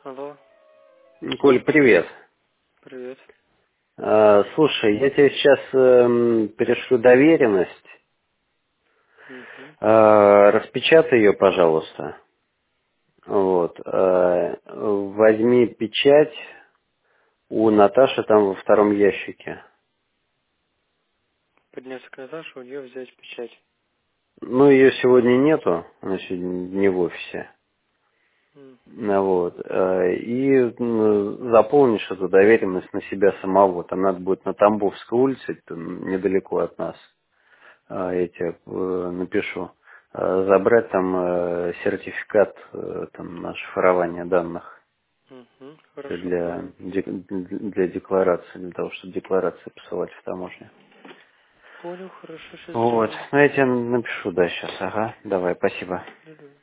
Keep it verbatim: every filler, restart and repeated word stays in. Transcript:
Алло, Коль, привет. привет. А, слушай, я тебе сейчас эм, перешлю доверенность. Угу. А, распечатай ее, пожалуйста. Вот. А, возьми печать у Наташи там во втором ящике. Подняться к Наташе, у нее взять печать. Ну, ее сегодня нету, она сегодня не в офисе. Угу. Ну, вот. А, И м, заполнишь эту доверенность на себя самого. Там надо будет на Тамбовской улице, это недалеко от нас. А, я тебе э, напишу, А, забрать там э, сертификат э, там, на шифрование данных Угу. Хорошо, для, понял. де- для декларации, для того, чтобы декларации посылать в таможню. Понял, хорошо, сейчас Вот. сделаю. Ну, я тебе напишу, да, сейчас. Ага, давай, спасибо. Да-да.